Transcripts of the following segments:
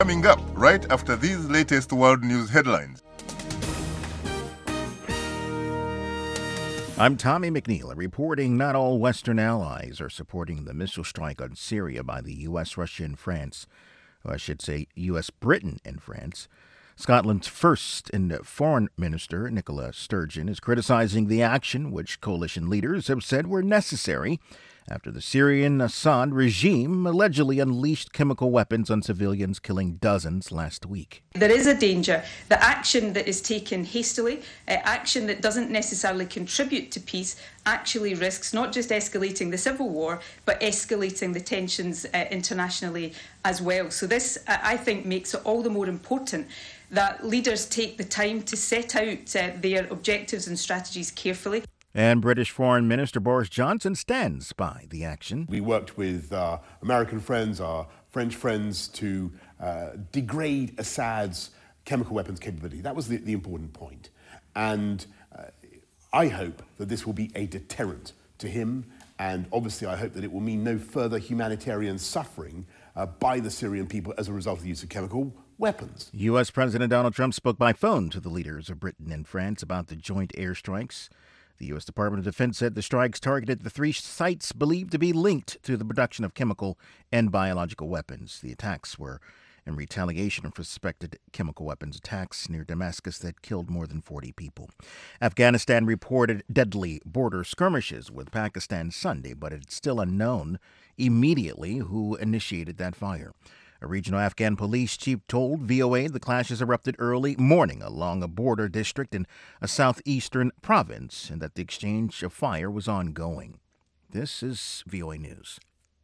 Coming up right after these latest world news headlines. I'm Tommy McNeil, reporting not all Western allies are supporting the missile strike on Syria by the U.S., Russia, and France. Or I should say U.S., Britain, and France. Scotland's first foreign minister, Nicola Sturgeon, is criticizing the action which coalition leaders have said were necessary after the Syrian Assad regime allegedly unleashed chemical weapons on civilians, killing dozens last week. There is a danger that action that is taken hastily, action that doesn't necessarily contribute to peace, actually risks not just escalating the civil war, but escalating the tensions internationally as well. So this, I think, makes it all the more important that leaders take the time to set out their objectives and strategies carefully. And British Foreign Minister Boris Johnson stands by the action. We worked with our American friends, our French friends, to degrade Assad's chemical weapons capability. That was the important point. And I hope that this will be a deterrent to him. And obviously, I hope that it will mean no further humanitarian suffering by the Syrian people as a result of the use of chemical weapons. U.S. President Donald Trump spoke by phone to the leaders of Britain and France about the joint airstrikes. The U.S. Department of Defense said the strikes targeted the 3 sites believed to be linked to the production of chemical and biological weapons. The attacks were in retaliation for suspected chemical weapons attacks near Damascus that killed more than 40 people. Afghanistan reported deadly border skirmishes with Pakistan Sunday, but it's still unknown immediately who initiated that fire. A regional Afghan police chief told VOA the clashes erupted early morning along a border district in a southeastern province and that the exchange of fire was ongoing. This is VOA News.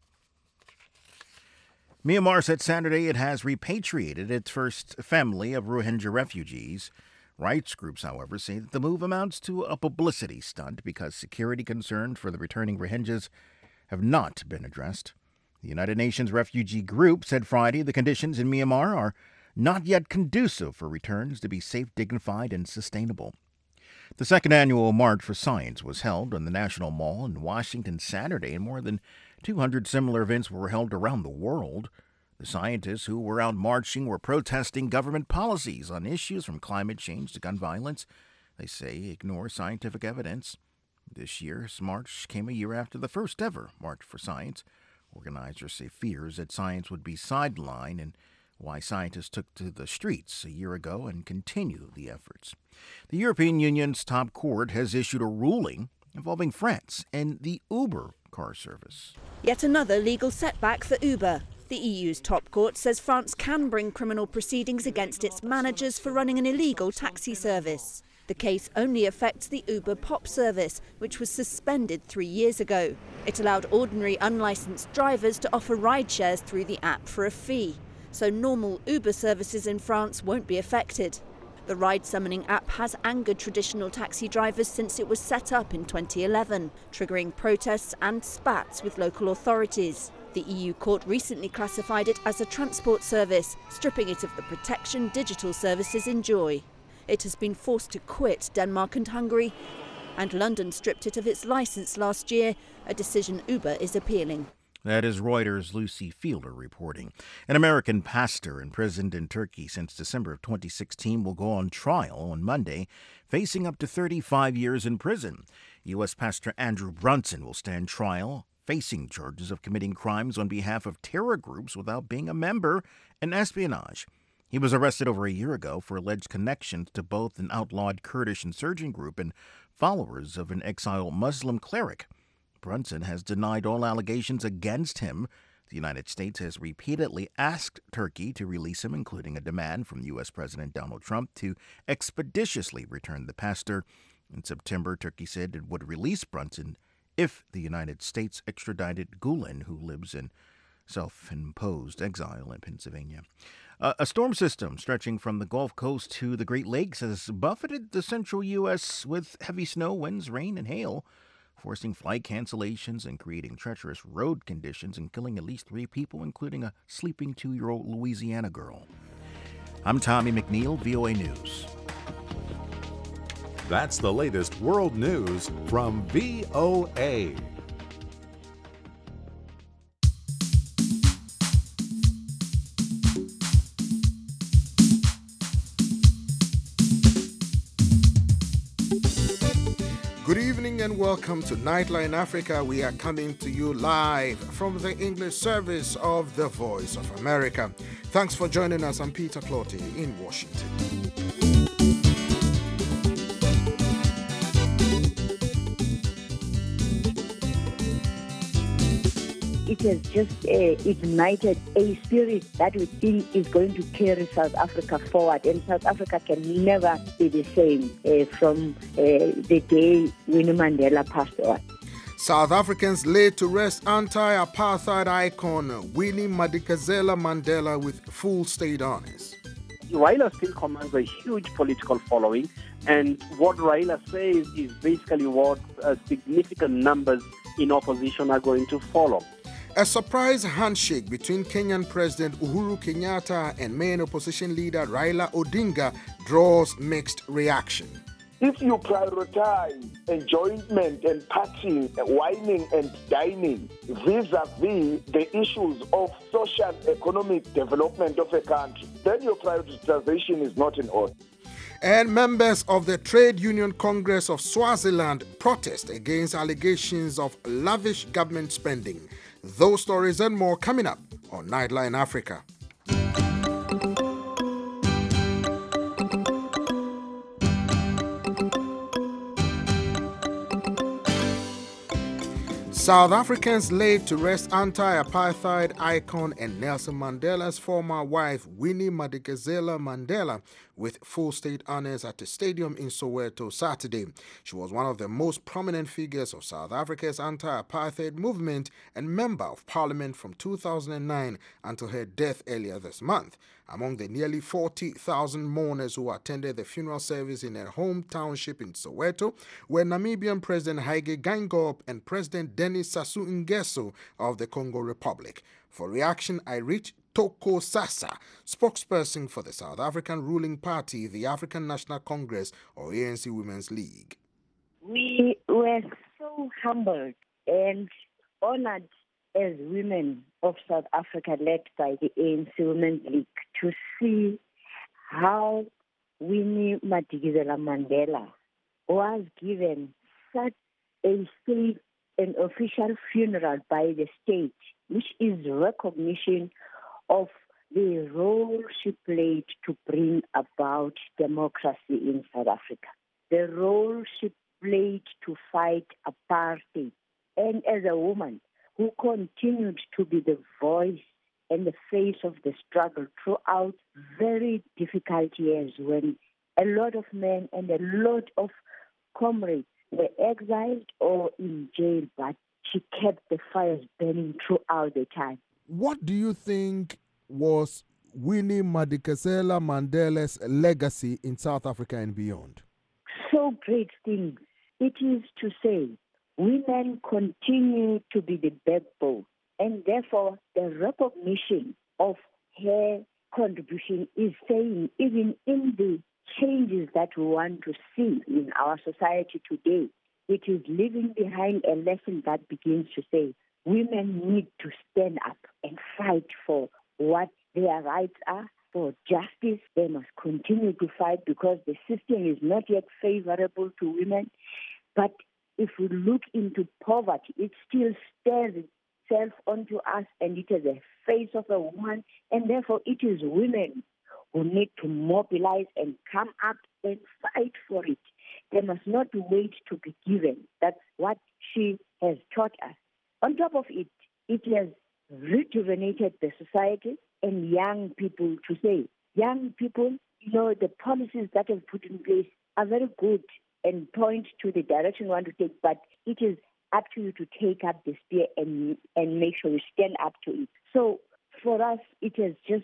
Myanmar said Saturday it has repatriated its first family of Rohingya refugees. Rights groups, however, say that the move amounts to a publicity stunt because security concerns for the returning Rohingyas have not been addressed. The United Nations Refugee Group said Friday the conditions in Myanmar are not yet conducive for returns to be safe, dignified, and sustainable. The second annual March for Science was held on the National Mall in Washington Saturday, and more than 200 similar events were held around the world. The scientists who were out marching were protesting government policies on issues from climate change to gun violence. They say ignore scientific evidence. This year's march came a year after the first ever March for Science. Organizers say fears that science would be sidelined and why scientists took to the streets a year ago and continue the efforts. The European Union's top court has issued a ruling involving France and the Uber car service. Yet another legal setback for Uber. The EU's top court says France can bring criminal proceedings against its managers for running an illegal taxi service. The case only affects the Uber Pop service, which was suspended 3 years ago. It allowed ordinary unlicensed drivers to offer ride shares through the app for a fee. So normal Uber services in France won't be affected. The ride-summoning app has angered traditional taxi drivers since it was set up in 2011, triggering protests and spats with local authorities. The EU court recently classified it as a transport service, stripping it of the protection digital services enjoy. It has been forced to quit Denmark and Hungary, and London stripped it of its license last year, a decision Uber is appealing. That is Reuters' Lucy Fielder reporting. An American pastor imprisoned in Turkey since December of 2016 will go on trial on Monday, facing up to 35 years in prison. U.S. Pastor Andrew Brunson will stand trial, facing charges of committing crimes on behalf of terror groups without being a member and espionage. He was arrested over a year ago for alleged connections to both an outlawed Kurdish insurgent group and followers of an exiled Muslim cleric. Brunson has denied all allegations against him. The United States has repeatedly asked Turkey to release him, including a demand from U.S. President Donald Trump to expeditiously return the pastor. In September, Turkey said it would release Brunson if the United States extradited Gulen, who lives in self-imposed exile in Pennsylvania. A storm system stretching from the Gulf Coast to the Great Lakes has buffeted the central U.S. with heavy snow, winds, rain, and hail, forcing flight cancellations and creating treacherous road conditions and killing at least 3 people, including a sleeping 2-year-old Louisiana girl. I'm Tommy McNeil, VOA News. That's the latest world news from VOA. Good evening and welcome to Nightline Africa. We are coming to you live from the English service of The Voice of America. Thanks for joining us. I'm Peter Clotty in Washington. It has just ignited a spirit that we think is going to carry South Africa forward, and South Africa can never be the same from the day Winnie Mandela passed on. South Africans laid to rest anti-apartheid icon Winnie Madikizela Mandela with full state honors. Raila still commands a huge political following, and what Raila says is basically what significant numbers in opposition are going to follow. A surprise handshake between Kenyan President Uhuru Kenyatta and main opposition leader Raila Odinga draws mixed reaction. If you prioritize enjoyment and partying, whining and dining vis-a-vis the issues of social economic development of a country, then your prioritization is not in order. And members of the Trade Union Congress of Swaziland protest against allegations of lavish government spending. Those stories and more coming up on Nightline Africa. South Africans laid to rest anti-apartheid icon and Nelson Mandela's former wife Winnie Madikizela Mandela with full state honors at a stadium in Soweto Saturday. She was one of the most prominent figures of South Africa's anti-apartheid movement and member of parliament from 2009 until her death earlier this month. Among the nearly 40,000 mourners who attended the funeral service in her home township in Soweto were Namibian President Hage Geingob and President Denis Sassou Nguesso of the Congo Republic. For reaction, I reached Toko Sasa, spokesperson for the South African ruling party, the African National Congress, or ANC Women's League. We were so humbled and honored as women of South Africa, led by the ANC Women's League, to see how Winnie Madikizela Mandela was given such a state and official funeral by the state, which is recognition of the role she played to bring about democracy in South Africa, the role she played to fight apartheid, and as a woman who continued to be the voice and the face of the struggle throughout very difficult years when a lot of men and a lot of comrades were exiled or in jail, but she kept the fires burning throughout the time. What do you think was Winnie Madikizela Mandela's legacy in South Africa and beyond? So great things. It is to say, women continue to be the backbone, and therefore the recognition of her contribution is saying, even in the changes that we want to see in our society today, it is leaving behind a lesson that begins to say women need to stand up and fight for what their rights are, for justice. They must continue to fight because the system is not yet favorable to women. But if we look into poverty, it still stares itself onto us, and it is the face of a woman, and therefore it is women who need to mobilize and come up and fight for it. They must not wait to be given. That's what she has taught us. On top of it, it has rejuvenated the society and young people to say, young people, the policies that have put in place are very good and point to the direction we want to take, but it is up to you to take up the spear and make sure we stand up to it. So for us, it has just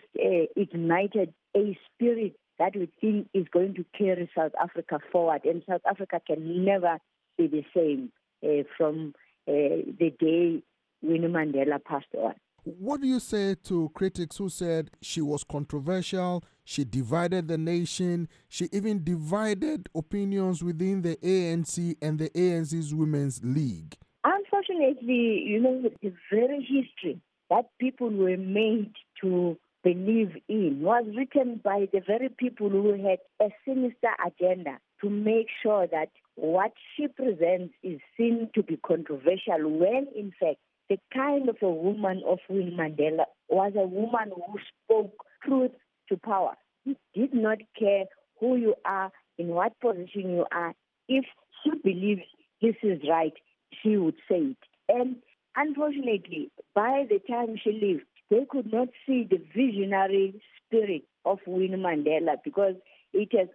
ignited a spirit that we think is going to carry South Africa forward, and South Africa can never be the same from the day Winnie Mandela passed on. What do you say to critics who said she was controversial, she divided the nation, she even divided opinions within the ANC and the ANC's Women's League? Unfortunately, the very history that people were made to believe in was written by the very people who had a sinister agenda to make sure that what she presents is seen to be controversial when, in fact, the kind of a woman of Winnie Mandela was a woman who spoke truth to power. She did not care who you are, in what position you are. If she believes this is right, she would say it. And unfortunately, by the time she lived, they could not see the visionary spirit of Winnie Mandela, because it has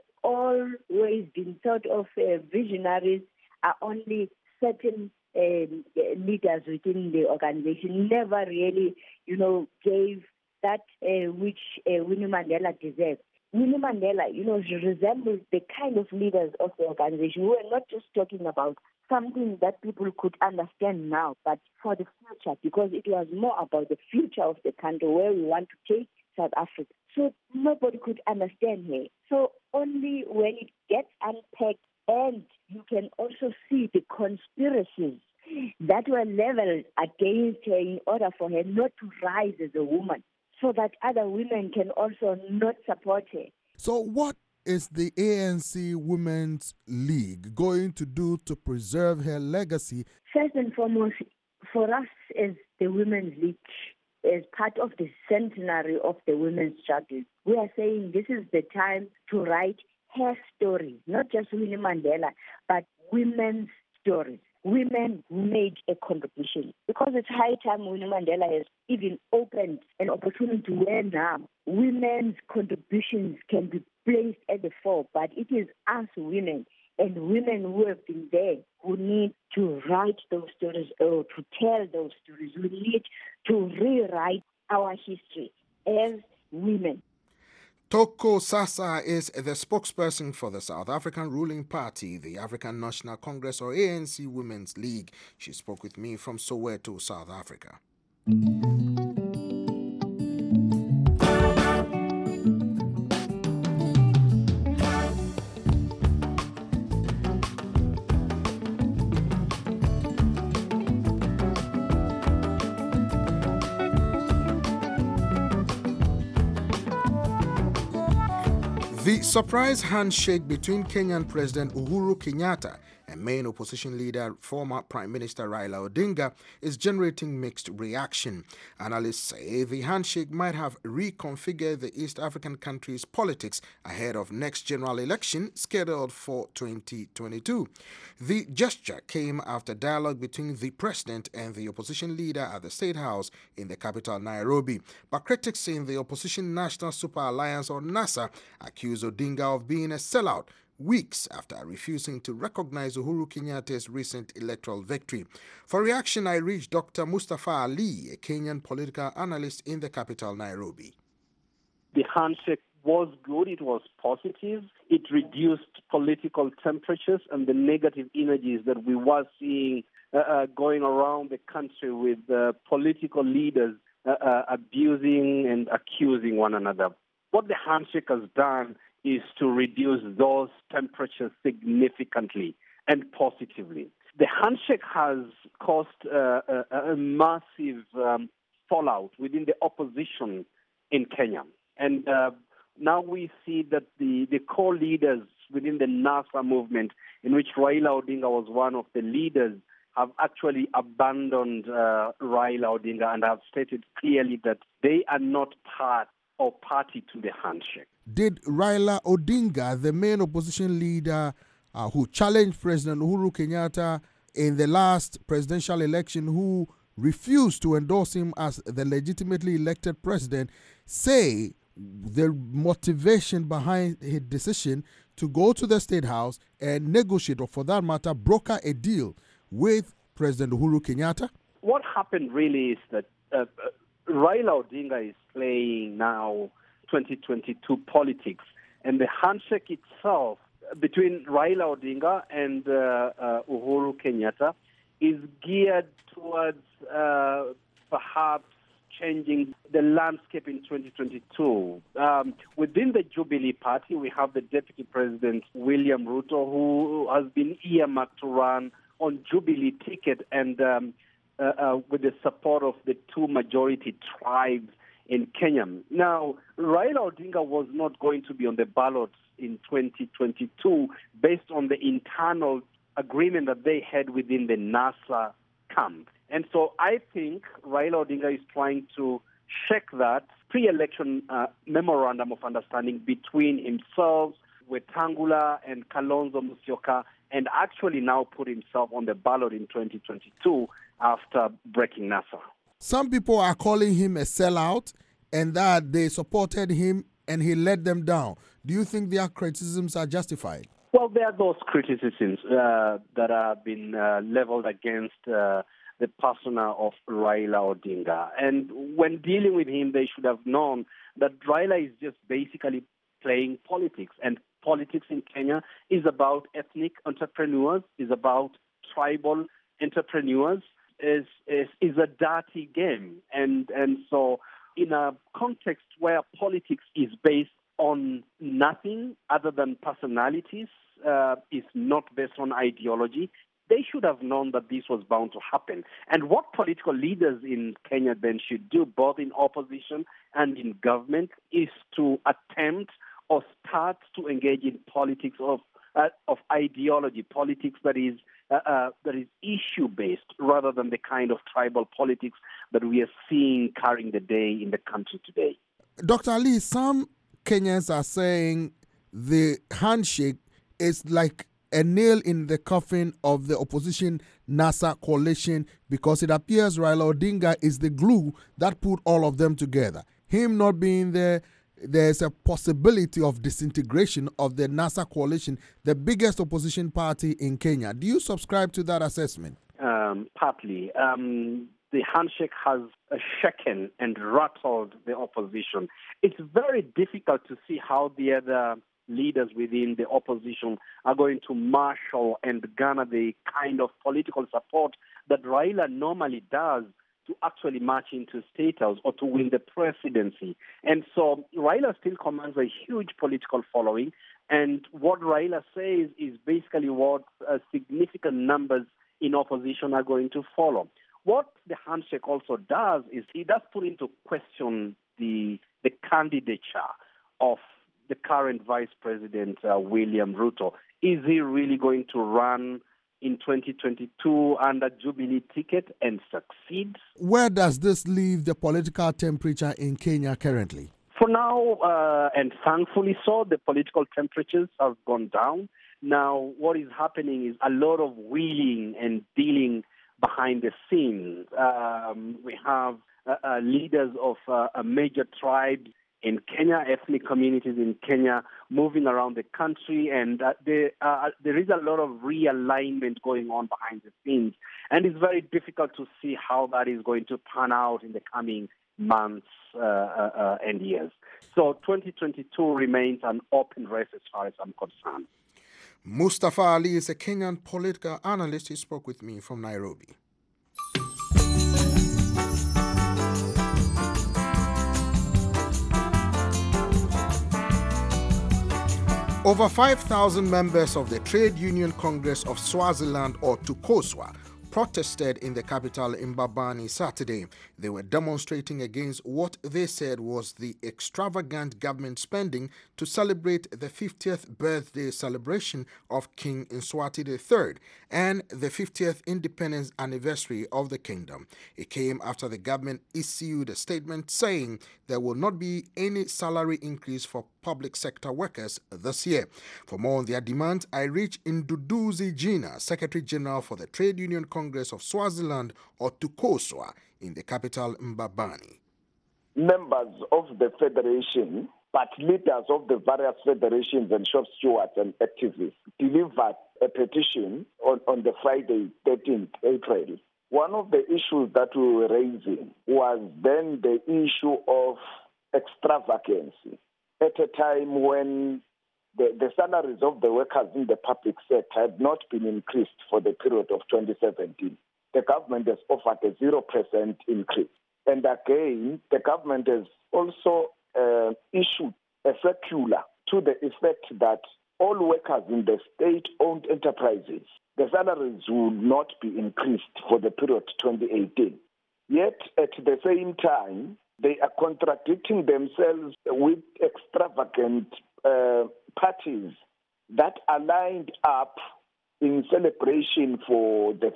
always been thought of visionaries are only certain leaders within the organization, never really, gave that which Winnie Mandela deserved. Winnie Mandela, she resembles the kind of leaders of the organization who are not just talking about something that people could understand now, but for the future, because it was more about the future of the country, where we want to take South Africa. So nobody could understand her. So only when it gets unpacked, and you can also see the conspiracies that were leveled against her in order for her not to rise as a woman, so that other women can also not support her. So what is the ANC Women's League going to do to preserve her legacy? First and foremost, for us as the Women's League, as part of the centenary of the women's struggle, we are saying this is the time to write her story, not just Winnie Mandela, but women's stories. Women who made a contribution. Because it's high time Winnie Mandela has even opened an opportunity where now women's contributions can be placed at the fore, but it is us women and women who have been there who need to write those stories or to tell those stories. We need to rewrite our history as women. Toko Sasa is the spokesperson for the South African ruling party, the African National Congress, or ANC Women's League. She spoke with me from Soweto, South Africa. The surprise handshake between Kenyan President Uhuru Kenyatta and main opposition leader, former Prime Minister Raila Odinga, is generating mixed reaction. Analysts say the handshake might have reconfigured the East African country's politics ahead of next general election scheduled for 2022. The gesture came after dialogue between the president and the opposition leader at the State House in the capital, Nairobi. But critics in the opposition National Super Alliance, or NASA, accuse Odinga of being a sellout, weeks after refusing to recognize Uhuru Kenyatta's recent electoral victory. For reaction, I reached Dr. Mustafa Ali, a Kenyan political analyst in the capital, Nairobi. The handshake was good. It was positive. It reduced political temperatures and the negative energies that we were seeing going around the country with political leaders abusing and accusing one another. What the handshake has done is to reduce those temperatures significantly and positively. The handshake has caused a massive fallout within the opposition in Kenya. And now we see that the core leaders within the NASA movement, in which Raila Odinga was one of the leaders, have actually abandoned Raila Odinga and have stated clearly that they are not part or party to the handshake. Did Raila Odinga, the main opposition leader who challenged President Uhuru Kenyatta in the last presidential election, who refused to endorse him as the legitimately elected president, say the motivation behind his decision to go to the State House and negotiate, or for that matter, broker a deal with President Uhuru Kenyatta? What happened really is that Raila Odinga is playing now 2022 politics, and the handshake itself between Raila Odinga and Uhuru Kenyatta is geared towards perhaps changing the landscape in 2022. Within the Jubilee Party, we have the Deputy President William Ruto, who has been earmarked to run on Jubilee ticket and with the support of the two majority tribes in Kenya. Now, Raila Odinga was not going to be on the ballot in 2022 based on the internal agreement that they had within the NASA camp. And so I think Raila Odinga is trying to shake that pre-election memorandum of understanding between himself, Wetangula, and Kalonzo Musyoka, and actually now put himself on the ballot in 2022 after breaking NASA. Some people are calling him a sellout and that they supported him and he let them down. Do you think their criticisms are justified? Well, there are those criticisms that have been leveled against the persona of Raila Odinga. And when dealing with him, they should have known that Raila is just basically playing politics. And politics in Kenya is about ethnic entrepreneurs, is about tribal entrepreneurs, is a dirty game. And so in a context where politics is based on nothing other than personalities, is not based on ideology, they should have known that this was bound to happen. And what political leaders in Kenya then should do, both in opposition and in government, is to attempt or start to engage in politics of ideology, politics that is issue-based rather than the kind of tribal politics that we are seeing carrying the day in the country today. Dr. Ali, some Kenyans are saying the handshake is like a nail in the coffin of the opposition NASA coalition because it appears Raila Odinga is the glue that put all of them together. Him not being there, there's a possibility of disintegration of the NASA coalition, the biggest opposition party in Kenya. Do you subscribe to that assessment? Partly. The handshake has shaken and rattled the opposition. It's very difficult to see how the other leaders within the opposition are going to marshal and garner the kind of political support that Raila normally does to actually march into State House or to win the presidency. And so Raila still commands a huge political following, and what Raila says is basically what significant numbers in opposition are going to follow. What the handshake also does is it does put into question the candidature of the current Vice President, William Ruto. Is he really going to run in 2022 under Jubilee ticket and succeed? Where does this leave the political temperature in Kenya currently? For now, and thankfully so, the political temperatures have gone down. Now, what is happening is a lot of wheeling and dealing behind the scenes. We have leaders of major tribes in Kenya, ethnic communities in Kenya, moving around the country, and there is a lot of realignment going on behind the scenes. And it's very difficult to see how that is going to pan out in the coming months and years. So 2022 remains an open race as far as I'm concerned. Mustafa Ali is a Kenyan political analyst. He spoke with me from Nairobi. Over 5,000 members of the Trade Union Congress of Swaziland, or TUCOSWA, protested in the capital Mbabane Saturday. They were demonstrating against what they said was the extravagant government spending to celebrate the 50th birthday celebration of King Mswati III and the 50th independence anniversary of the kingdom. It came after the government issued a statement saying there will not be any salary increase for public sector workers this year. For more on their demands, I reached Nduduzi Gina, Secretary General for the Trade Union Congress of Swaziland, or TUCOSWA, in the capital Mbabane. Members of the federation, but leaders of the various federations and shop stewards and activists delivered a petition on the Friday, 13th April. One of the issues that we were raising was then the issue of extravagance. At a time when the salaries of the workers in the public sector had not been increased for the period of 2017. The government has offered a 0% increase. And again, the government has also issued a circular to the effect that all workers in the state-owned enterprises, the salaries will not be increased for the period 2018. Yet, at the same time, They are contradicting themselves with extravagant parties that are lined up in celebration for the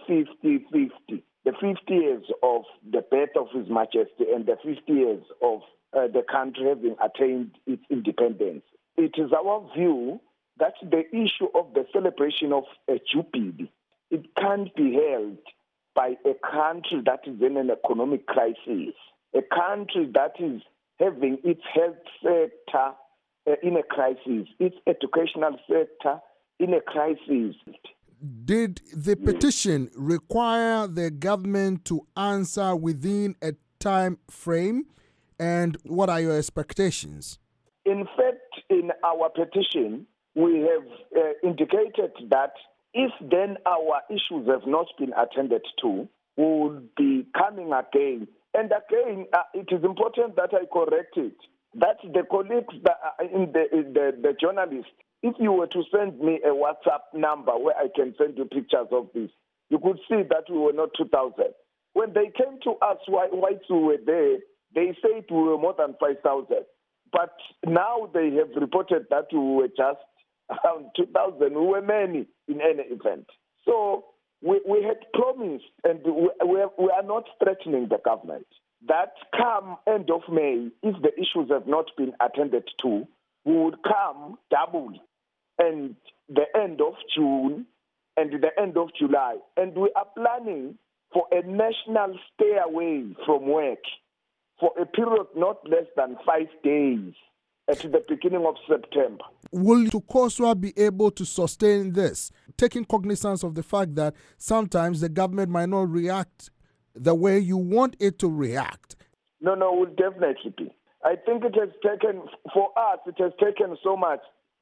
50 years of the birth of His Majesty and the 50 years of the country having attained its independence. It is our view that the issue of the celebration of a jubilee, it can't be held by a country that is in an economic crisis, a country that is having its health sector in a crisis, its educational sector in a crisis. Did the petition require the government to answer within a time frame? And what are your expectations? In fact, in our petition, we have indicated that if then our issues have not been attended to, we will be coming again. And again, it is important that I correct it, that the colleagues that are in the journalists, if you were to send me a WhatsApp number where I can send you pictures of this, you could see that we were not 2,000. When they came to us, whites who were there, they said we were more than 5,000. But now they have reported that we were just around 2,000. We were many in any event. So we had promised, and we are not threatening the government, that come end of May, if the issues have not been attended to, we would come double, and the end of June and the end of July. And we are planning for a national stay away from work for a period not less than 5 days at the beginning of September. Will TUCOSWA be able to sustain this, taking cognizance of the fact that sometimes the government might not react the way you want it to react? No, will definitely be. I think it has taken, for us, it has taken so much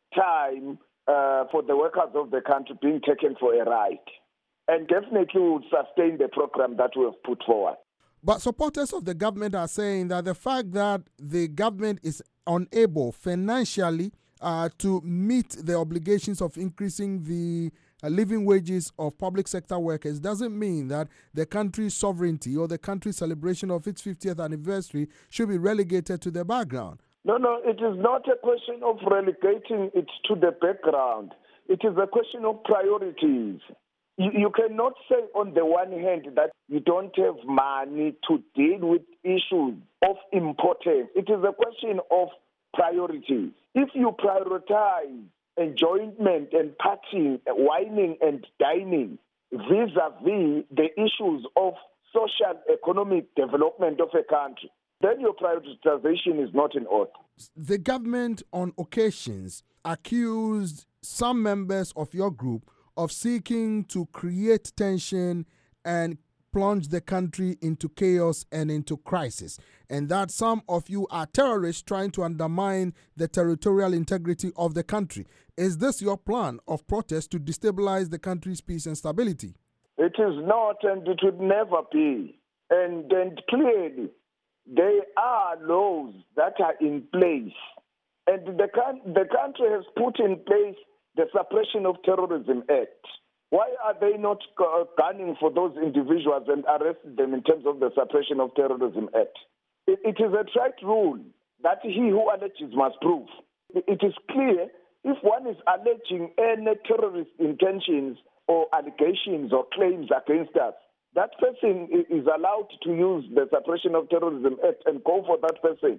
time for the workers of the country being taken for a ride. And definitely we will sustain the program that we have put forward. But supporters of the government are saying that the fact that the government is unable financially to meet the obligations of increasing the living wages of public sector workers doesn't mean that the country's sovereignty or the country's celebration of its 50th anniversary should be relegated to the background. No, it is not a question of relegating it to the background. It is a question of priorities. You cannot say on the one hand that you don't have money to deal with issues of importance. It is a question of priorities. If you prioritize enjoyment and partying, whining and dining vis-a-vis the issues of social economic development of a country, then your prioritization is not in order. The government on occasions accused some members of your group of seeking to create tension and plunge the country into chaos and into crisis, and that some of you are terrorists trying to undermine the territorial integrity of the country. Is this your plan of protest to destabilize the country's peace and stability? It is not, and it would never be. And clearly, there are laws that are in place, and the country has put in place the Suppression of Terrorism Act. Why are they not gunning for those individuals and arresting them in terms of the Suppression of Terrorism Act? It is a trite rule that he who alleges must prove. It is clear if one is alleging any terrorist intentions or allegations or claims against us, that person is allowed to use the Suppression of Terrorism Act and go for that person.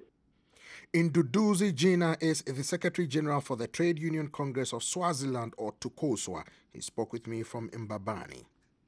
Nduduzi Gina is the Secretary General for the Trade Union Congress of Swaziland, or TUCOSWA. He spoke with me from Mbabane.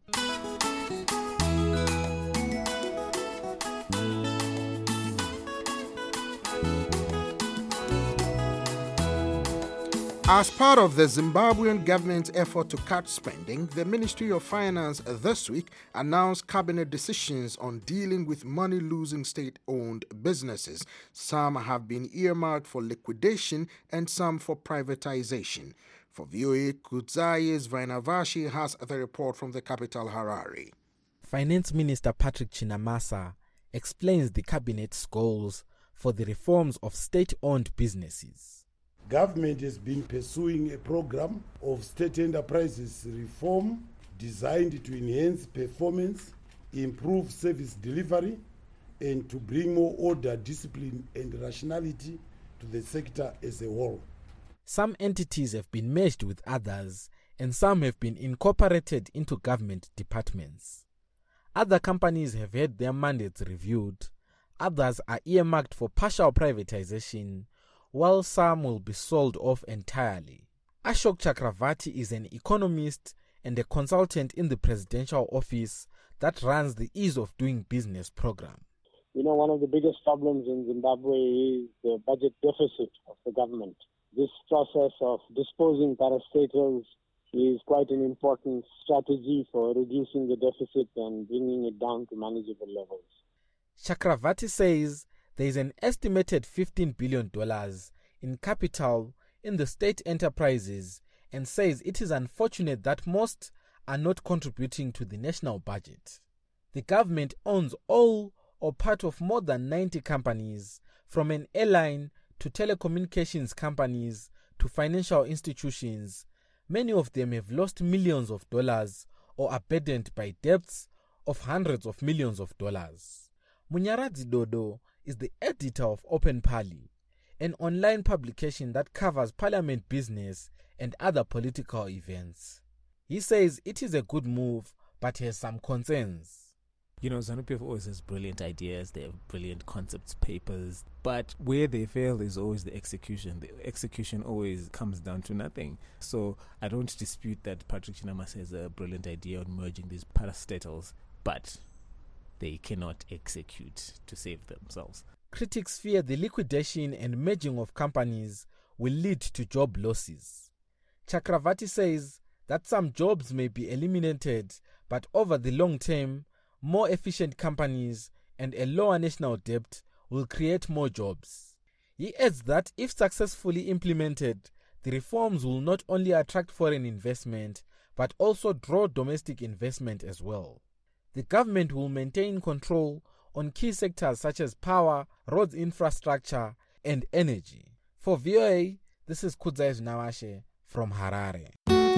As part of the Zimbabwean government's effort to cut spending, the Ministry of Finance this week announced cabinet decisions on dealing with money-losing state-owned businesses. Some have been earmarked for liquidation and some for privatization. For VOA, Kudzai's Vainavashi has the report from the capital, Harare. Finance Minister Patrick Chinamasa explains the cabinet's goals for the reforms of state-owned businesses. Government has been pursuing a program of state enterprises reform designed to enhance performance, improve service delivery, and to bring more order, discipline, and rationality to the sector as a whole. Some entities have been merged with others, and some have been incorporated into government departments. Other companies have had their mandates reviewed, others are earmarked for partial privatization, while some will be sold off entirely. Ashok Chakravarti is an economist and a consultant in the presidential office that runs the Ease of Doing Business program. One of the biggest problems in Zimbabwe is the budget deficit of the government. This process of disposing parastatals is quite an important strategy for reducing the deficit and bringing it down to manageable levels. Chakravarti says there is an estimated $15 billion in capital in the state enterprises and says it is unfortunate that most are not contributing to the national budget. The government owns all or part of more than 90 companies, from an airline to telecommunications companies to financial institutions. Many of them have lost millions of dollars or are burdened by debts of hundreds of millions of dollars. Munyaradzi Dodo is the editor of Open Parly, an online publication that covers parliament business and other political events. He says it is a good move, but has some concerns. ZANU-PF always has brilliant ideas, they have brilliant concepts papers, but where they fail is always the execution. The execution always comes down to nothing. So I don't dispute that Patrick Chinamasa has a brilliant idea on merging these parastatals, but they cannot execute to save themselves. Critics fear the liquidation and merging of companies will lead to job losses. Chakravarti says that some jobs may be eliminated, but over the long term, more efficient companies and a lower national debt will create more jobs. He adds that if successfully implemented, the reforms will not only attract foreign investment, but also draw domestic investment as well. The government will maintain control on key sectors such as power, roads infrastructure, and energy. For VOA, this is Kudzai Nawashe from Harare.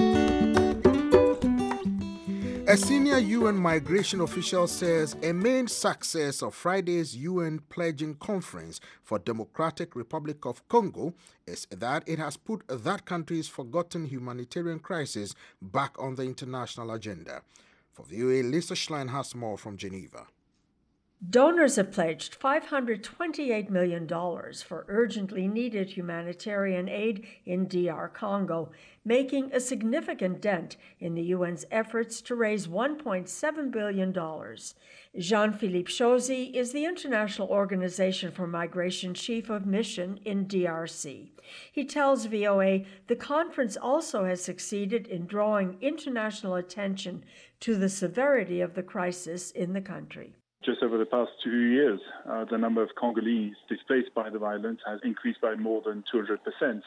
A senior UN migration official says a main success of Friday's UN pledging conference for Democratic Republic of Congo is that it has put that country's forgotten humanitarian crisis back on the international agenda. For VOA, Lisa Schlein has more from Geneva. Donors have pledged $528 million for urgently needed humanitarian aid in DR Congo, making a significant dent in the UN's efforts to raise $1.7 billion. Jean-Philippe Chauzy is the International Organization for Migration Chief of Mission in DRC. He tells VOA the conference also has succeeded in drawing international attention to the severity of the crisis in the country. Just over the past 2 years, the number of Congolese displaced by the violence has increased by more than 200%.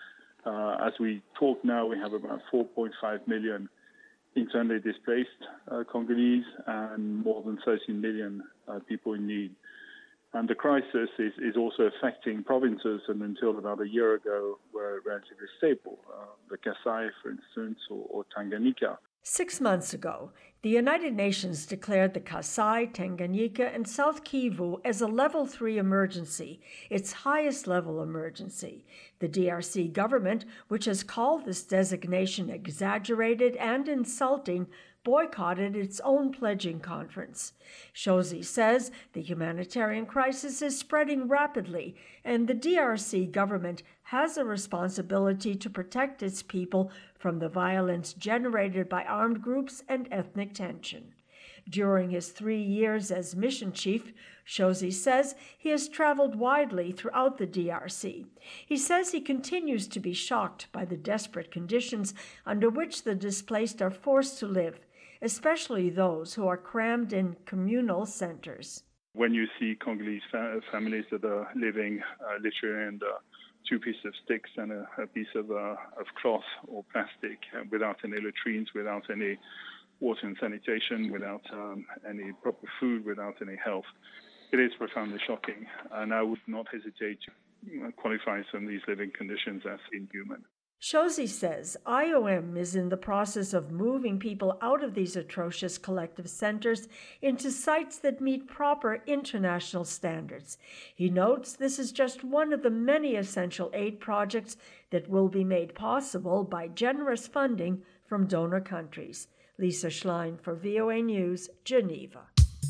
As we talk now, we have about 4.5 million internally displaced Congolese and more than 13 million people in need. And the crisis is also affecting provinces and until about a year ago were relatively stable, the Kasai, for instance, or Tanganyika. 6 months ago, the United Nations declared the Kasai, Tanganyika, and South Kivu as a Level 3 emergency, its highest level emergency. The DRC government, which has called this designation exaggerated and insulting, boycotted its own pledging conference. Chauzy says the humanitarian crisis is spreading rapidly, and the DRC government has a responsibility to protect its people from the violence generated by armed groups and ethnic tension. During his 3 years as mission chief, Chauzy says he has traveled widely throughout the DRC. He says he continues to be shocked by the desperate conditions under which the displaced are forced to live, especially those who are crammed in communal centers. When you see Congolese families that are living literally under 2 pieces of sticks and a piece of cloth or plastic, without any latrines, without any water and sanitation, without any proper food, without any health, it is profoundly shocking. And I would not hesitate to qualify some of these living conditions as inhuman. Shozi says IOM is in the process of moving people out of these atrocious collective centers into sites that meet proper international standards. He notes this is just one of the many essential aid projects that will be made possible by generous funding from donor countries. Lisa Schlein for VOA News, Geneva.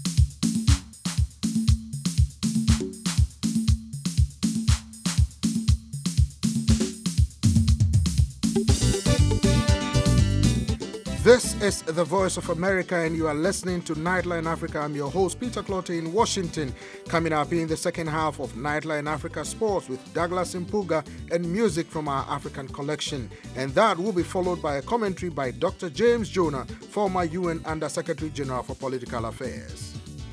This is the Voice of America, and you are listening to Nightline Africa. I'm your host, Peter Clottey in Washington. Coming up in the second half of Nightline Africa Sports with Douglas Mpuga and music from our African collection. And that will be followed by a commentary by Dr. James Jonah, former UN Under-Secretary General for Political Affairs.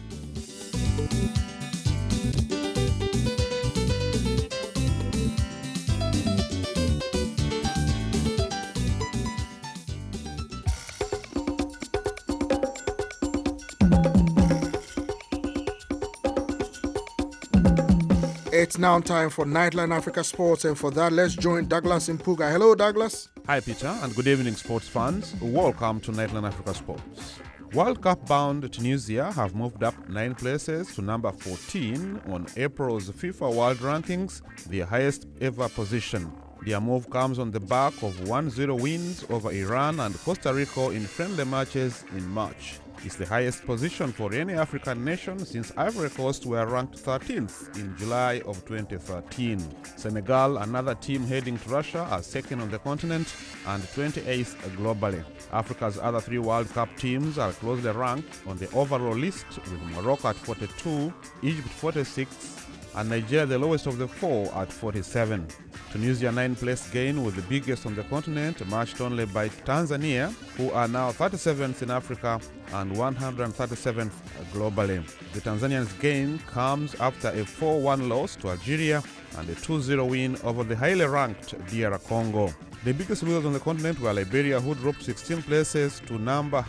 It's now time for Nightline Africa Sports, and for that, let's join Douglas Mpuga. Hello, Douglas. Hi, Peter, and good evening, sports fans. Welcome to Nightline Africa Sports. World Cup-bound Tunisia have moved up 9 places to number 14 on April's FIFA World Rankings, their highest ever position. Their move comes on the back of 1-0 wins over Iran and Costa Rica in friendly matches in March. It's the highest position for any African nation since Ivory Coast were ranked 13th in July of 2013. Senegal, another team heading to Russia, are second on the continent and 28th globally. Africa's other 3 World Cup teams are closely ranked on the overall list, with Morocco at 42, Egypt 46, and Nigeria the lowest of the 4 at 47. Tunisia 9th-place gain was the biggest on the continent, matched only by Tanzania, who are now 37th in Africa and 137th globally. The Tanzanians' gain comes after a 4-1 loss to Algeria and a 2-0 win over the highly ranked DR Congo. The biggest losers on the continent were Liberia, who dropped 16 places to number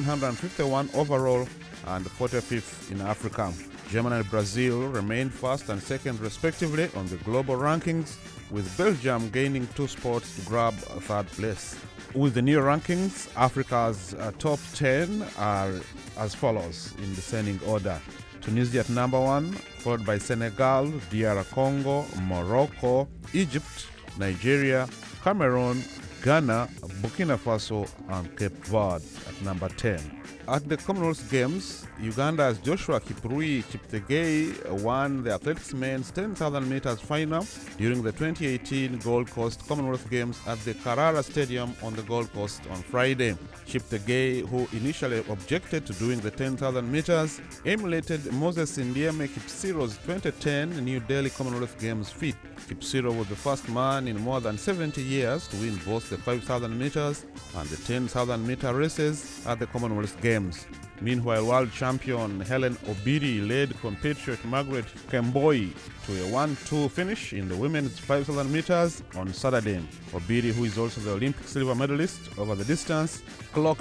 151 overall and 45th in Africa. Germany and Brazil remained first and second respectively on the global rankings, with Belgium gaining 2 spots to grab 3rd place. With the new rankings, Africa's top 10 are as follows in descending order. Tunisia at number 1, followed by Senegal, DR Congo, Morocco, Egypt, Nigeria, Cameroon, Ghana, Burkina Faso, and Cape Verde at number 10. At the Commonwealth Games, Uganda's Joshua Kiprui Cheptegei won the athletics men's 10,000 meters final during the 2018 Gold Coast Commonwealth Games at the Karara Stadium on the Gold Coast on Friday. Cheptegei, who initially objected to doing the 10,000 meters, emulated Moses Ndieme Kipsiro's 2010 New Delhi Commonwealth Games feat. Kipsiro was the first man in more than 70 years to win both the 5,000 meters and the 10,000 meter races at the Commonwealth Games. Meanwhile, world champion Helen Obiri led compatriot Margaret Kemboi to a 1-2 finish in the women's 5,000 meters on Saturday. Obiri, who is also the Olympic silver medalist over the distance, clocked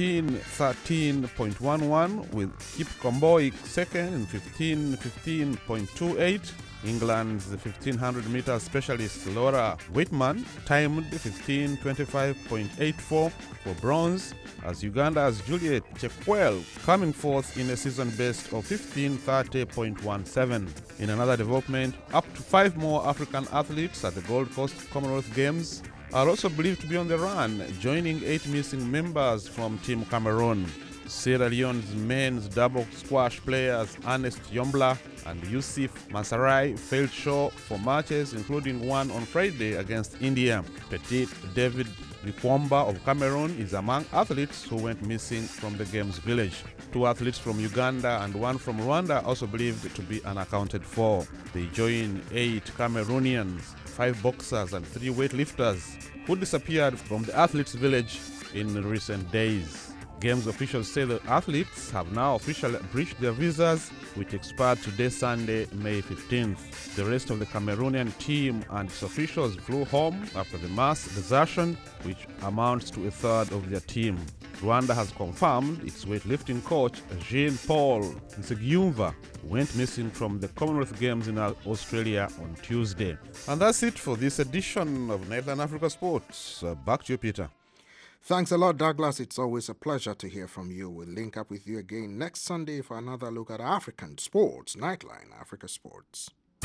15:13.11 with Kip Kemboi second in 15:15.28. England's 1,500 meter specialist Laura Whitman timed 15:25.84 for bronze, as Uganda's Juliet Chekwel coming fourth in a season best of 15:30.17. In another development, up to 5 more African athletes at the Gold Coast Commonwealth Games are also believed to be on the run, joining 8 missing members from Team Cameroon. Sierra Leone's men's double squash players Ernest Yombla and Yusuf Masarai failed shore for matches, including one on Friday against India. Petit David Likwamba of Cameroon is among athletes who went missing from the games village. 2 athletes from Uganda and 1 from Rwanda also believed to be unaccounted for. They join 8 Cameroonians, 5 boxers and 3 weightlifters who disappeared from the athletes village in recent days. Games officials say the athletes have now officially breached their visas, which expired today, Sunday, May 15th. The rest of the Cameroonian team and its officials flew home after the mass desertion, which amounts to a third of their team. Rwanda has confirmed its weightlifting coach Jean-Paul Nsegyumva went missing from the Commonwealth Games in Australia on Tuesday. And that's it for this edition of Nightline Africa Sports. Back to you, Peter. Thanks a lot, Douglas. It's always a pleasure to hear from you. We'll link up with you again next Sunday for another look at African sports. Nightline Africa Sports.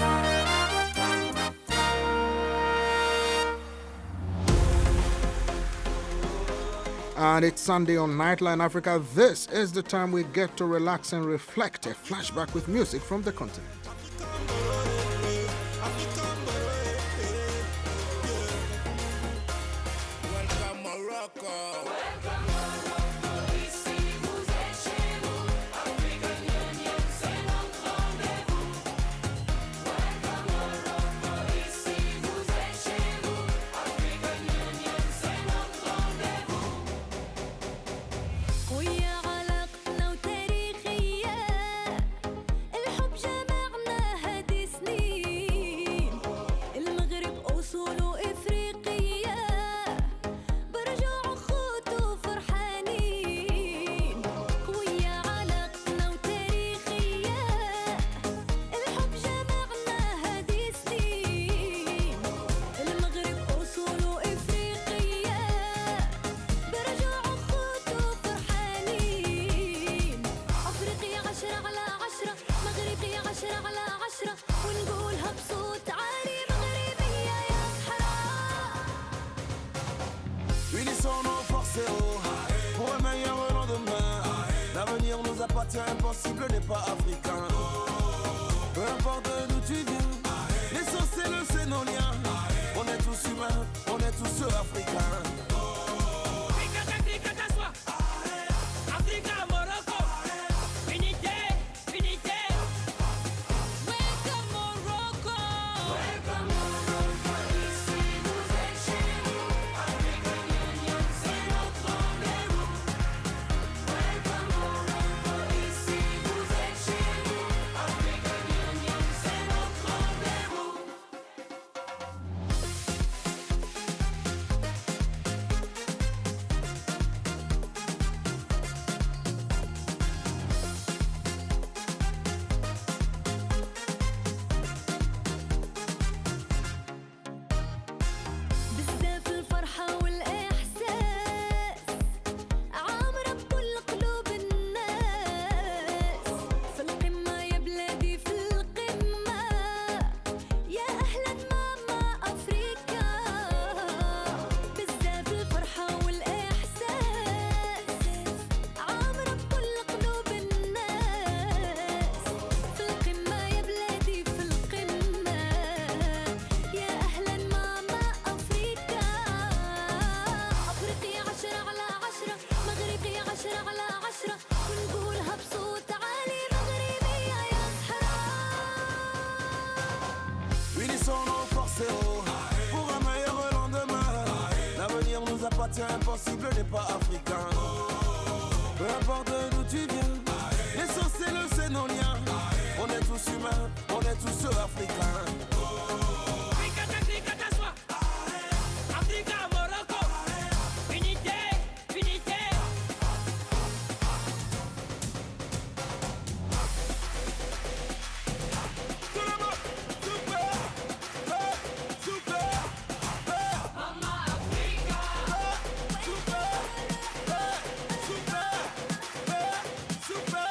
And it's Sunday on Nightline Africa. This is the time we get to relax and reflect. A flashback with music from the continent. Welcome Morocco. Impossible n'est pas africain. Peu importe d'où tu viens, l'essentiel c'est nos liens. On est tous humains, on est tous africains. Africa, Morocco, unité, unité. Welcome Morocco. Welcome Morocco, ici vous êtes chez nous. African Union, c'est notre rendez-vous. Welcome Morocco. Impossible n'est pas africain. Peu importe d'où tu viens, l'essentiel c'est nos liens. On est tous humains, on est tous africains. Africa, Morocco, unité, unité.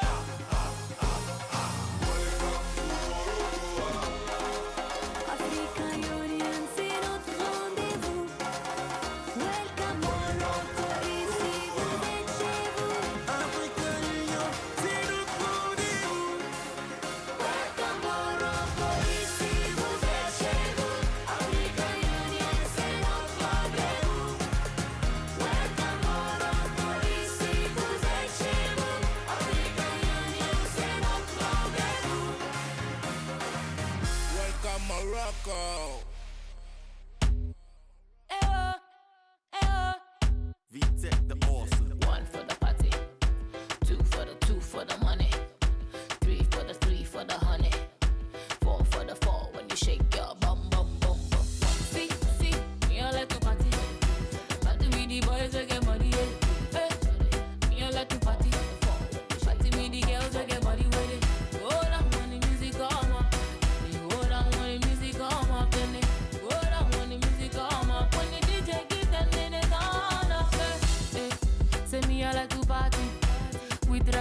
Africa.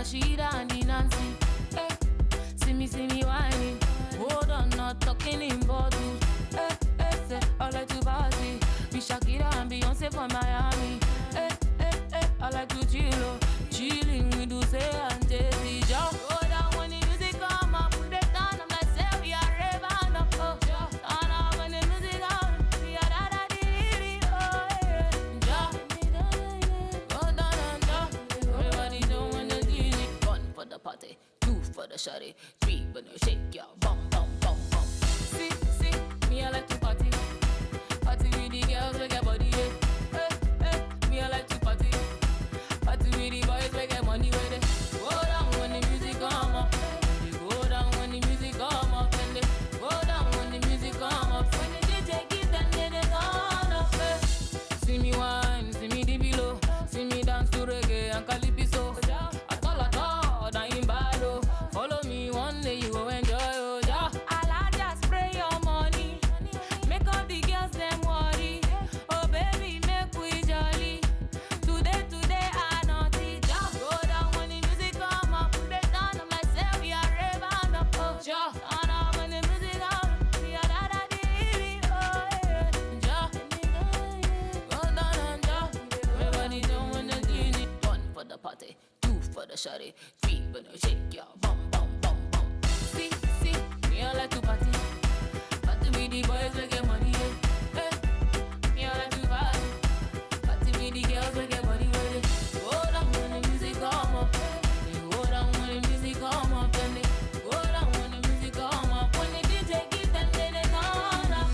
Rashida and the Nancy. See me whining. Hold on, not talking in bottles. I like to party. Be Shakira and Beyonce from Miami. I like to chilling with Uze and Jay-Z. Just go down when the music come up, put it down. I'm like, say we are raving up. Turn up when the music come, we are da-da-dee-dee. Oh yeah. Just go down and just everybody doing the DJ. 1 for the party, 2 for the shawty, 3 when you shake your bum bum bum bum. See, me I like to party with the girls with their body. Me I like to party with the boys with their money. Where they go down when the music come up. They go down when the music come up. And they go down when the music come up. When the DJ give them, then they turn up. See me wine, see me the below, see me dance to reggae and calypso. At all, that ain't bad oh. Follow me one day you will enjoy oh yeah. I'll just spray your money, make all the girls them worry. Oh baby, make we jolly. Today I naughty. Just go down when the music come up, put it down. I'm like say we are raving up oh yeah. Turn up when the music come, we are da-da-dee-dee oh yeah. Yeah, go down and yeah. Everybody doing the DJ. 1 for the party, 2 for the shawty, 3 when you shake your bum bum bum bum. See, me I like to party with the boys with get money. Me I like to party with the girls with get money. Where they go down when the music come up. They go down when the music come up. And they go down when the music come up. When the DJ give them, then they turn up.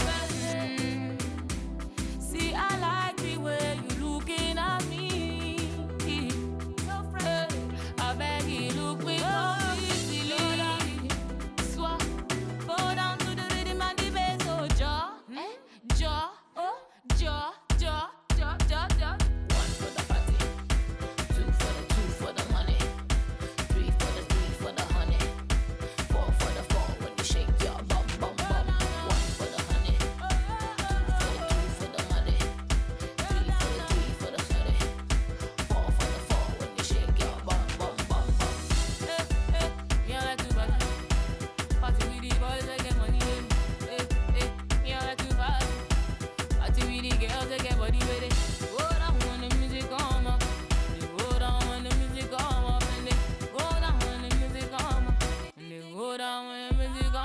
See, I like the way you looking at me. I beg you, look with love easily. Swap, go down to the rhythm and the bass. Oh, jaw, oh, jaw. 1 for the party, 2 for the money, 3 for the honey, 4 for the 4 when you shake your bum bum bum. 1 for the honey, 2 for the money, 3 for the honey, 4 for the 4 when you shake your bum bum bum bum. Me I like to party with the boys that get money. Me I like to party with the girls that get body with it. Go down when the music come up. They go down when the music come up. And they go down when the music come up. And they go down when the music come up.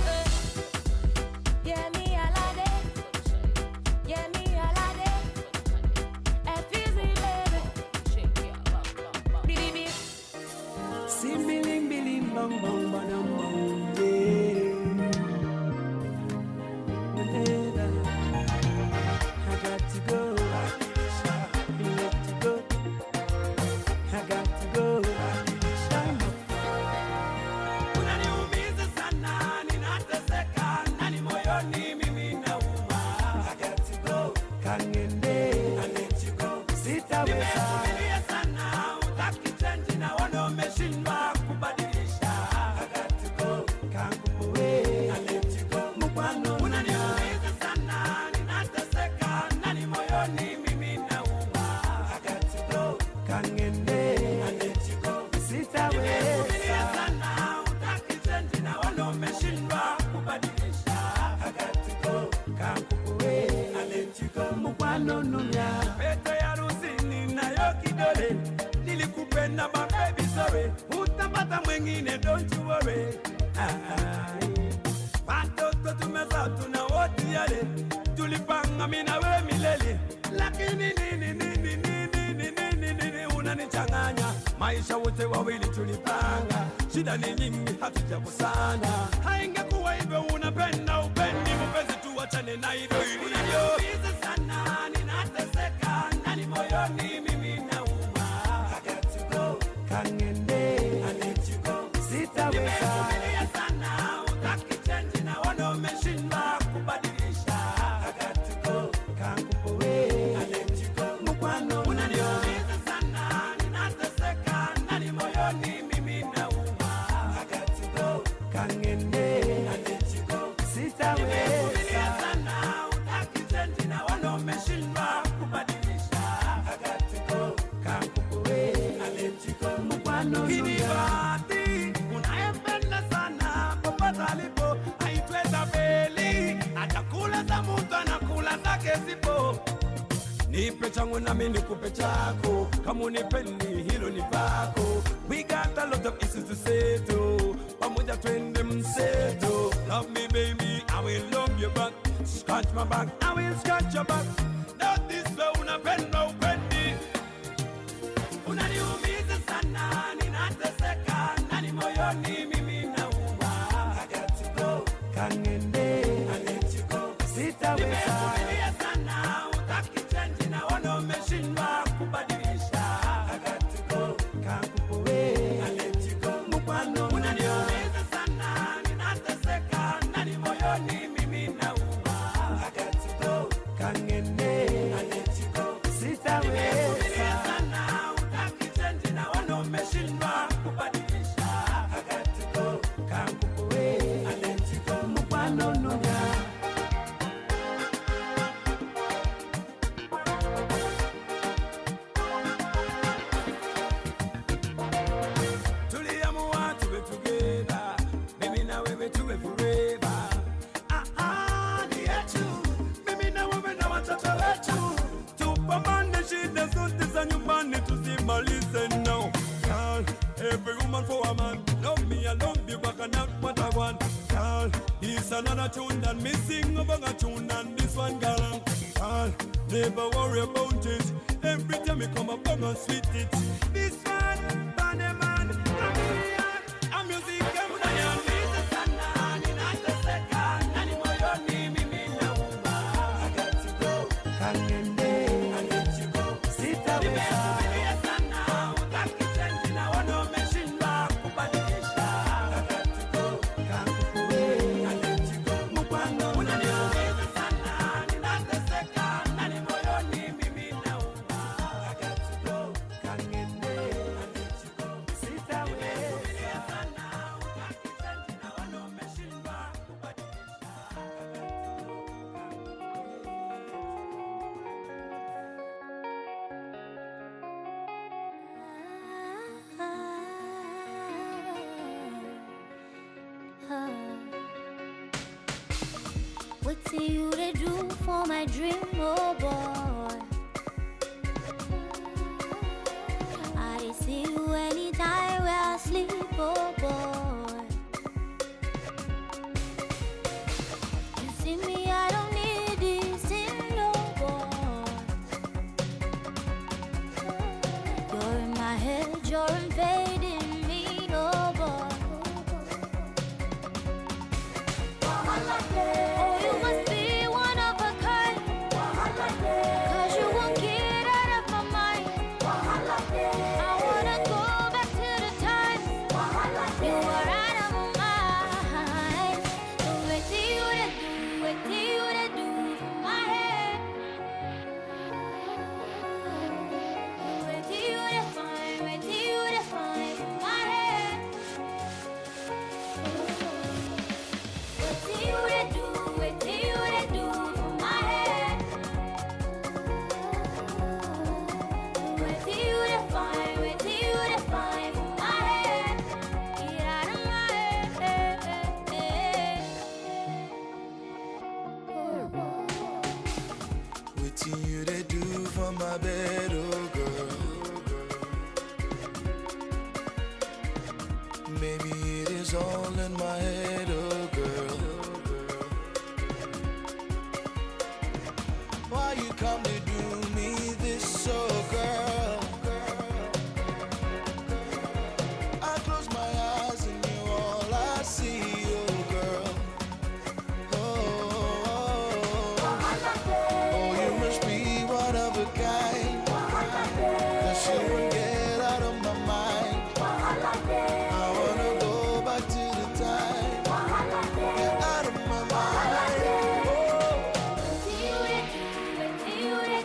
Yeah, me I like it. Yeah, me I like it. Easy, baby. Shake your bum bum bum. Baby. Simbiling biling bang bang badam bang yeah. I got to go. I got to go. Unaniumiza sana, ninateseka, nani moyoni mimi nauma. I got to go. Kangende, I let you go. Sitaweza. Nimevumilia sana, utaki change na wana umeshindwa kubadilisha. I got to go. Kanguwe, I let you go. Mkwano, unaniumiza sana, ninateseka, nani moyoni mimi nauma. I got to go. Kangende, I let you go. Sitaweza. Nimevumilia sana, utaki change na wana umeshindwa kubadilisha. I got to go. Kanguwe, I let you go. Mkwano nunya. Pete ya rusini nayo kidole. Nilikupenda my baby sorry. Utapata mwengine don't you worry. Watoto tumezaa tuna wote yale. Tulipanga mimi na wewe milele. Lakini nini unanichanganya. Maisha wote wawili tulipanga. Shida ni nyingi hatujakosana. Haingekuwa hivyo unapenda upendi mpenzi tuachane na hivyo. Unaniumiza sana ninateseka ndani moyoni mimi nauma. I got to go. Kangende, I let you go. Sitaweza. Nimevumilia sana utaki change na wana umeshindwa kubadilisha. I got to go. Kanguwe, I let you go. Mkwano, unaniumiza sana ninateseka ndani moyoni mimi nauma. I got to go. Kangende, I let you go. Sitaweza. Nimevumilia sana utaki nipe changu na mimi nikupe chako, kama unipendi hilo ni pako. We got a lot of issues to settle, pamoja twende mseto. Love me baby, I will love you back. Scratch my back, I will scratch your back. Not this way unapenda upendi. Unaniumiza sana, ninateseka, nani moyoni mimi nauma. I got to go, kangende, I let you go. Sitaweza. Nimevumilia sana, utaki change na wana umeshindwa kubadilisha. I got to go, kangupoe, I let you go. Mupano, unaniumiza sana, ninateseka, nani moyoni mimi nauma. I got to go, kangende, I let you go. Sitaweza. Nimevumilia sana, utaki change na wana umeshindwa kubadilisha. I got to go, kangupoe, I let you go. Mupano nunya. Tuliamua tuwe together, mimi na wewe tuwe forever. Ni yetu, mimi na wewe na watoto wetu. Tupambane shida zote za nyumbani tusimalize now. Girl, every woman for a man. Love me, I love you, but I not what I want. Girl, it's another tune than me sing about a tune and this one girl. Girl, never worry about it. Every time you come up, I'm gonna sweet it. This one, bad man, I'm music, I'm unaniumiza sana, ninateseka, nani moyoni mimi nauma. I got to go, kangende, I let you go. Sitaweza. Nimevumilia sana, utaki change na wana umeshindwa kubadilisha. I got to go, kangupoe, I let you go. Mupano, unaniumiza sana, ninateseka, nani moyoni mimi nauma. I got to go, kangende, I let you go. Sitaweza. Nimevumilia sana, utaki change na wana umeshindwa kubadilisha. What do you to do for my dream, oh boy? I see you anytime where I sleep, oh boy. You see me, I don't need this thing, oh boy. You're in my head, you're invading me, oh boy. Oh, you must be one of a kind, 'cause you won't get out of my mind. I wanna go back to the time you were out of my mind. So what do you to do? What do you to do for my head? What do you to find? What do you to find for my head? What do you to do? What do you to do for my head? What do you to find? What do you to find for my head? Get out of my head. What you to do for my bed, oh girl? Maybe it is all in my head, oh girl. Why you come to do me this, oh girl? I close my eyes and you all I see, oh girl. Oh, you must be one of a kind, 'cause you won't get out of my mind. I wanna go back to the time, get out of my mind. What do you to do? What do you to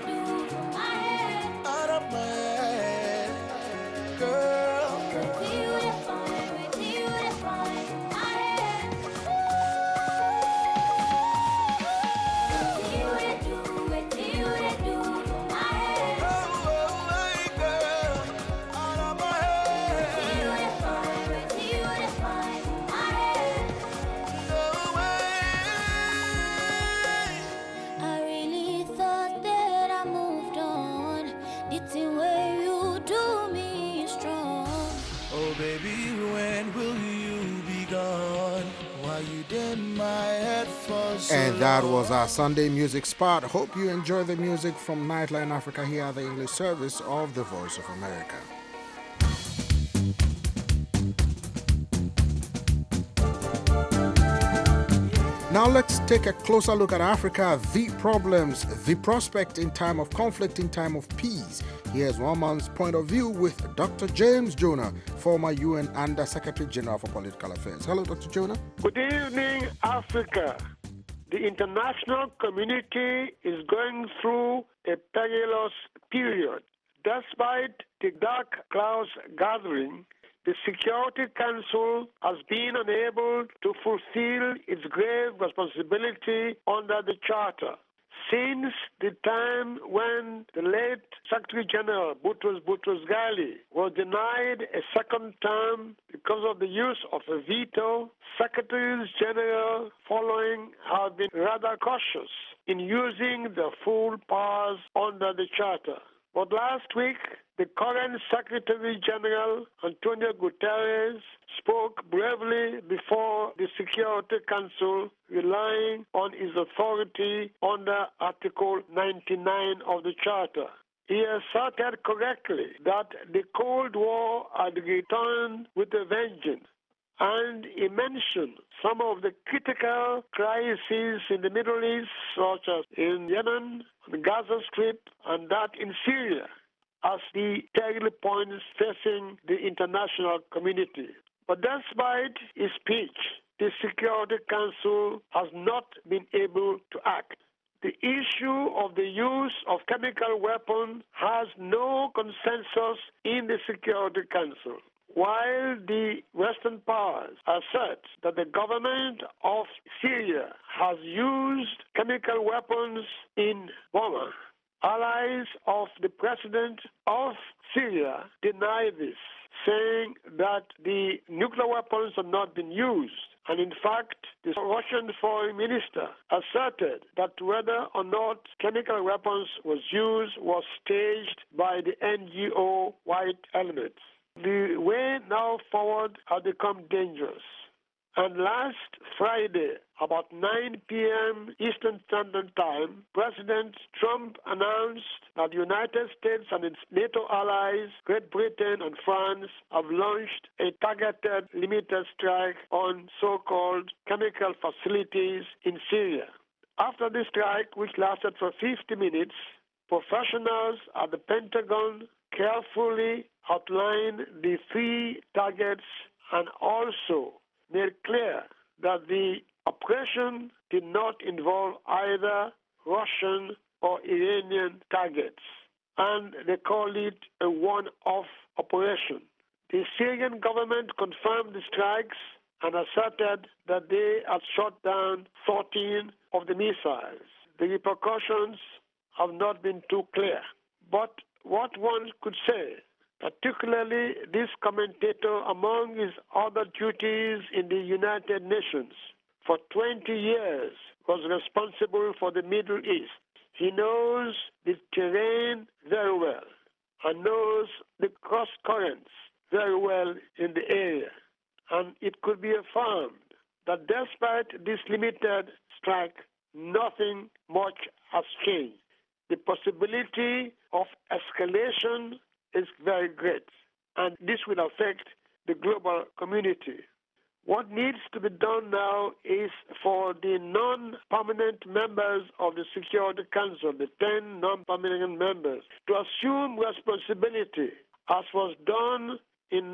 Baby, when will you be gone? Why you in my head for so And that was long? our Sunday music spot. Hope you enjoy the music from Nightline Africa here at the English service of the Voice of America. Now let's take a closer look at Africa, the problems, the prospect in time of conflict, in time of peace. Here's one man's point of view with Dr. James Jonah, former UN Under Secretary General for Political Affairs. Hello, Dr. Jonah. Good evening, Africa. The international community is going through a perilous period. Despite the dark clouds gathering, the Security Council has been unable to fulfill its grave responsibility under the Charter. Since the time when the late Secretary General Boutros Ghali was denied a second term because of the use of a veto, Secretaries General following have been rather cautious in using their full powers under the Charter. But last week, the current Secretary General, Antonio Guterres, spoke bravely before the Security Council, relying on his authority under Article 99 of the Charter. He asserted correctly that the Cold War had returned with a vengeance, and he mentioned some of the critical crises in the Middle East, such as in Yemen, the Gaza Strip, and that in Syria, as the terrible points facing the international community. But despite his speech, the Security Council has not been able to act. The issue of the use of chemical weapons has no consensus in the Security Council. While the Western powers assert that the government of Syria has used chemical weapons in Burma, allies of the president of Syria deny this, saying that the nuclear weapons have not been used. And in fact, the Russian foreign minister asserted that whether or not chemical weapons was used was staged by the NGO white elements. The way now forward has become dangerous. And last Friday, about 9 p.m. Eastern Standard Time, President Trump announced that the United States and its NATO allies, Great Britain and France, have launched a targeted limited strike on so-called chemical facilities in Syria. After the strike, which lasted for 50 minutes, professionals at the Pentagon carefully outlined the 3 targets and also made clear that the operation did not involve either Russian or Iranian targets, and they call it a one-off operation. The Syrian government confirmed the strikes and asserted that they had shot down 14 of the missiles. The repercussions have not been too clear. But what one could say, particularly this commentator among his other duties in the United Nations, for 20 years was responsible for the Middle East. He knows the terrain very well and knows the cross currents very well in the area. And it could be affirmed that despite this limited strike, nothing much has changed. The possibility of escalation is very great, and this will affect the global community. What needs to be done now is for the non-permanent members of the Security Council, the 10 non-permanent members, to assume responsibility, as was done in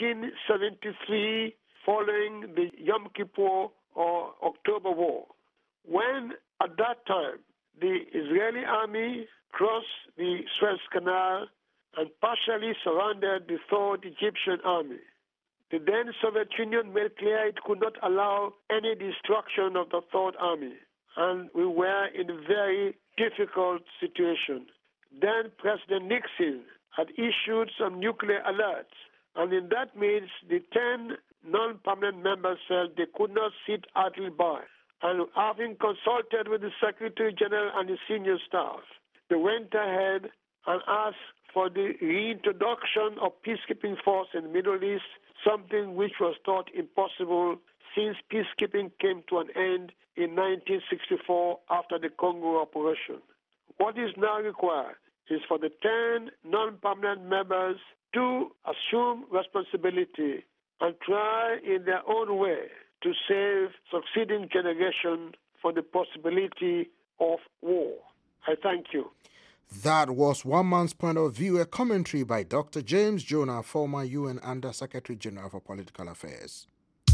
1973 following the Yom Kippur or October War, when at that time the Israeli army crossed the Suez Canal and partially surrounded the Third Egyptian Army. The then Soviet Union made clear it could not allow any destruction of the Third Army, and we were in a very difficult situation. Then President Nixon had issued some nuclear alerts, and in that means the 10 non-permanent members said they could not sit idly by. And having consulted with the Secretary General and the senior staff, they went ahead and asked for the reintroduction of peacekeeping force in the Middle East something which was thought impossible since peacekeeping came to an end in 1964 after the Congo operation. What is now required is for the 10 non-permanent members to assume responsibility and try in their own way to save succeeding generation from the possibility of war. I thank you. That was One Man's Point of View, a commentary by Dr. James Jonah, former UN Under Secretary General for Political Affairs.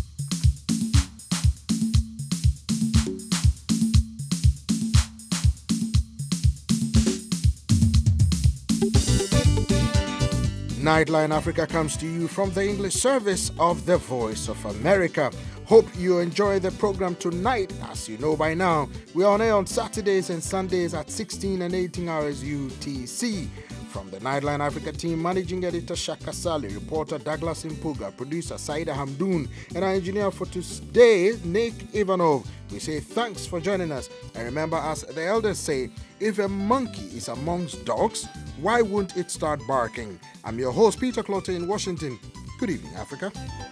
Nightline Africa comes to you from the English service of the Voice of America. Hope you enjoy the program tonight. As you know by now, we're on air on Saturdays and Sundays at 16 and 18 hours UTC. From the Nightline Africa team, Managing Editor Shaka Sali, reporter Douglas Impuga, producer Saida Hamdoun, and our engineer for today, Nick Ivanov. We say thanks for joining us. And remember, as the elders say, if a monkey is amongst dogs, why won't it start barking? I'm your host, Peter Clotter in Washington. Good evening, Africa.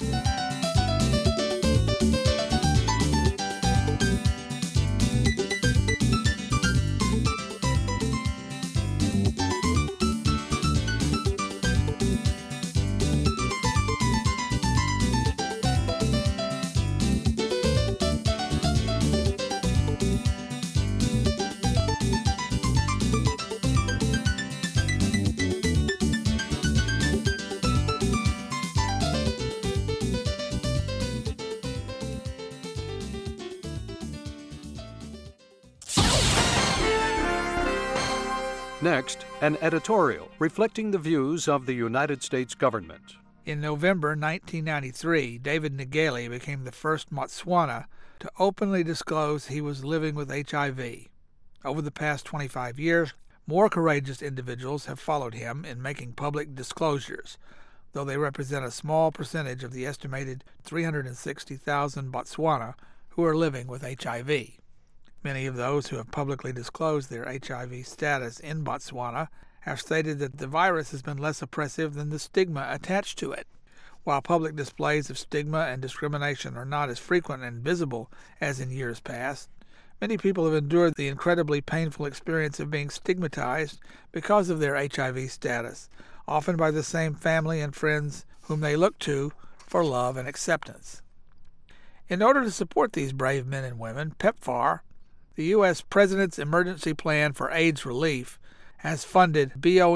Next, an editorial reflecting the views of the United States government. In November 1993, David Ngele became the first Botswana to openly disclose he was living with HIV. Over the past 25 years, more courageous individuals have followed him in making public disclosures, though they represent a small percentage of the estimated 360,000 Botswana who are living with HIV. Many of those who have publicly disclosed their HIV status in Botswana have stated that the virus has been less oppressive than the stigma attached to it. While public displays of stigma and discrimination are not as frequent and visible as in years past, many people have endured the incredibly painful experience of being stigmatized because of their HIV status, often by the same family and friends whom they look to for love and acceptance. In order to support these brave men and women, PEPFAR, the U.S. President's Emergency Plan for AIDS Relief, has funded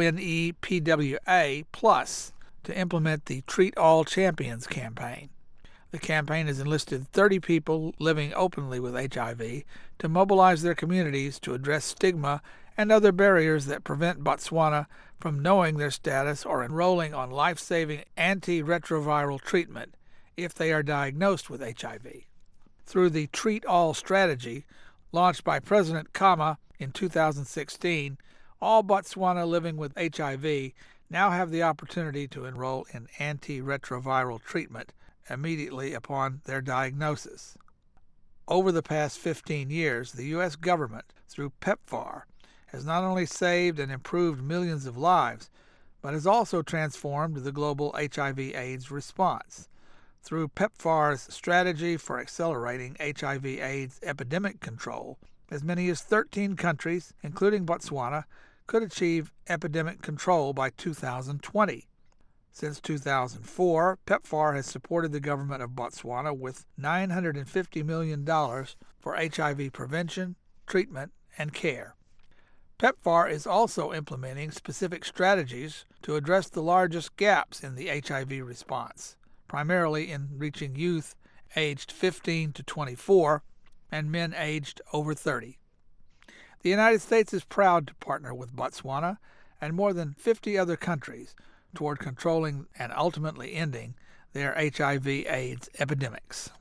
BONEPWA Plus to implement the Treat All Champions campaign. The campaign has enlisted 30 people living openly with HIV to mobilize their communities to address stigma and other barriers that prevent Botswana from knowing their status or enrolling on life-saving antiretroviral treatment if they are diagnosed with HIV. Through the Treat All strategy, launched by President Khama in 2016, all Botswana living with HIV now have the opportunity to enroll in antiretroviral treatment immediately upon their diagnosis. Over the past 15 years, the U.S. government, through PEPFAR, has not only saved and improved millions of lives, but has also transformed the global HIV/AIDS response. Through PEPFAR's strategy for accelerating HIV/AIDS epidemic control, as many as 13 countries, including Botswana, could achieve epidemic control by 2020. Since 2004, PEPFAR has supported the government of Botswana with $950 million for HIV prevention, treatment, and care. PEPFAR is also implementing specific strategies to address the largest gaps in the HIV response, primarily in reaching youth aged 15 to 24 and men aged over 30. The United States is proud to partner with Botswana and more than 50 other countries toward controlling and ultimately ending their HIV/AIDS epidemics.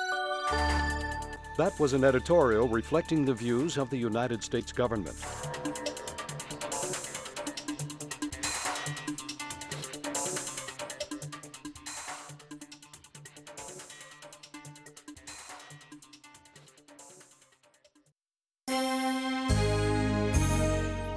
That was an editorial reflecting the views of the United States government.